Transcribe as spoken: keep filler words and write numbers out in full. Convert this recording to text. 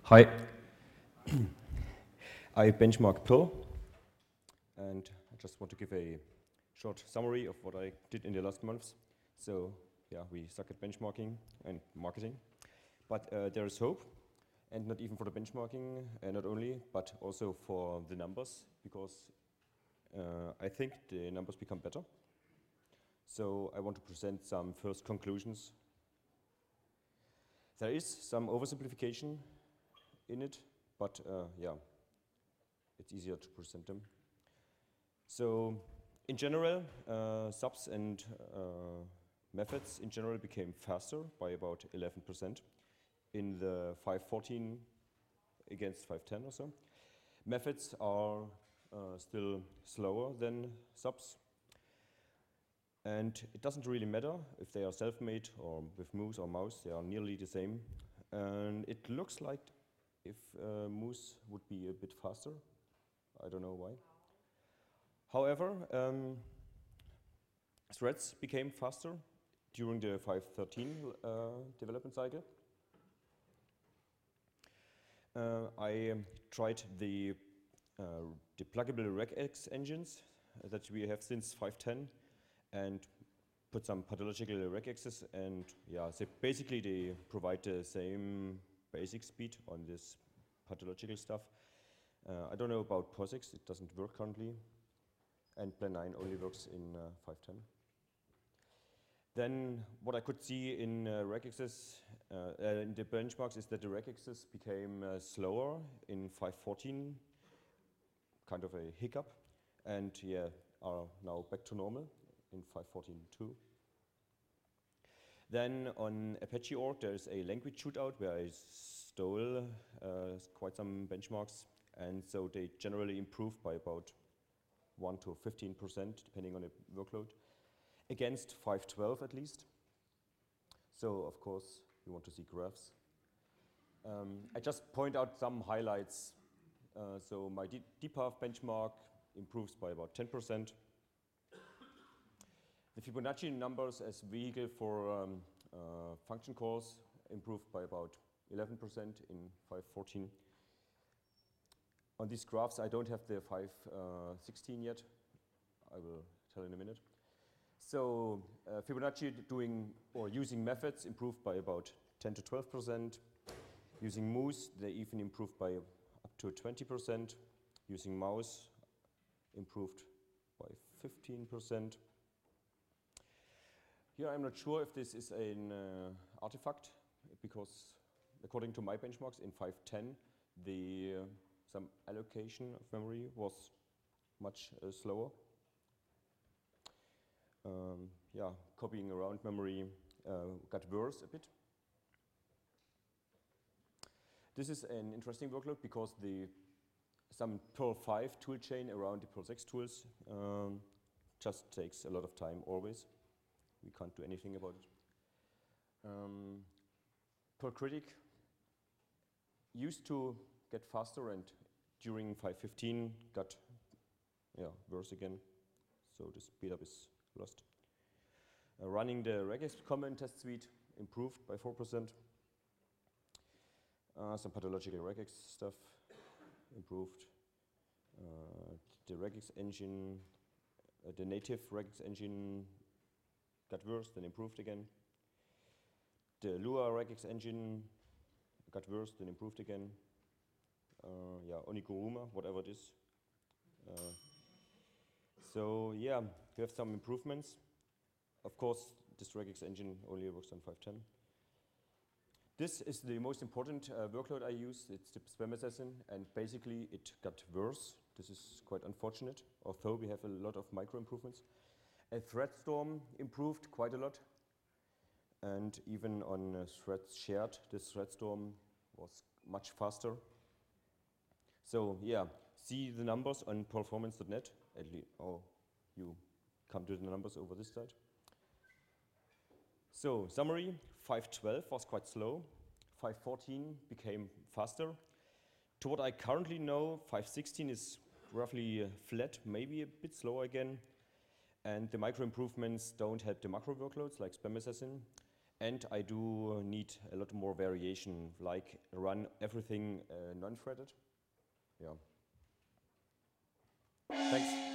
Hi, I benchmark Perl, and I just want to give a short summary of what I did in the last months. So yeah, we suck at benchmarking and marketing, but uh, there is hope, and not even for the benchmarking, uh, not only, but also for the numbers, because uh, I think the numbers become better. So I want to present some first conclusions. There is some oversimplification in it, but uh, yeah, it's easier to present them. So in general, uh, subs and uh, methods in general became faster by about eleven percent in the five fourteen against five ten or so. Methods are uh, still slower than subs. And it doesn't really matter if they are self-made or with Moose or Mouse, they are nearly the same. And it looks like if uh, Moose would be a bit faster. I don't know why. However, um, threads became faster during the five thirteen uh, development cycle. Uh, I um, tried the, uh, the pluggable regex engines that we have since five ten and put some pathological regexes, and yeah, so basically they provide the same basic speed on this pathological stuff. Uh, I don't know about POSIX, it doesn't work currently, and Plan nine only works in uh, five ten. Then what I could see in uh, regexes, uh, uh, in the benchmarks, is that the regexes became uh, slower in five fourteen, kind of a hiccup, and yeah, are now back to normal in five fourteen two. Then on Apache dot org, there's a language shootout where I stole uh, quite some benchmarks, and so they generally improved by about one to fifteen percent, depending on the workload, against five twelve at least. So, of course, you want to see graphs. Um, I just point out some highlights. Uh, so my D DPath benchmark improves by about ten percent. The Fibonacci numbers as vehicle for um, uh, function calls improved by about eleven percent in five fourteen. On these graphs, I don't have the five sixteen yet. I will tell in a minute. So uh, Fibonacci doing or using methods improved by about ten to twelve percent. Using Moose, they even improved by up to twenty percent. Using Mouse, improved by fifteen percent. Here I'm not sure if this is an uh, artifact, because according to my benchmarks in five ten, the uh, some allocation of memory was much uh, slower. Um, yeah, copying around memory uh, got worse a bit. This is an interesting workload because the some Perl five toolchain around the Perl six tools um, just takes a lot of time always. We can't do anything about it. Um, Perl Critic used to get faster, and during five fifteen got yeah, worse again. So the speed up is lost. Uh, running the regex command test suite improved by four percent. Uh, some pathological regex stuff improved. Uh, the regex engine, uh, the native regex engine got worse, then improved again. The Lua regex engine got worse, then improved again. Uh, yeah, Onikuruma, whatever it is. Uh, so yeah, we have some improvements. Of course, this regex engine only works on five ten. This is the most important uh, workload I use. It's the Spam Assassin, and basically it got worse. This is quite unfortunate, although we have a lot of micro improvements. A ThreadStorm improved quite a lot, and even on uh, threads shared, this ThreadStorm was much faster. So yeah, see the numbers on performance dot net, at least, or you come to the numbers over this side. So summary, five twelve was quite slow, five fourteen became faster. To what I currently know, five sixteen is roughly uh, flat, maybe a bit slower again. And the micro improvements don't help the macro workloads like Spam Assassin. And I do need a lot more variation, like run everything uh, non-threaded. Yeah. Thanks.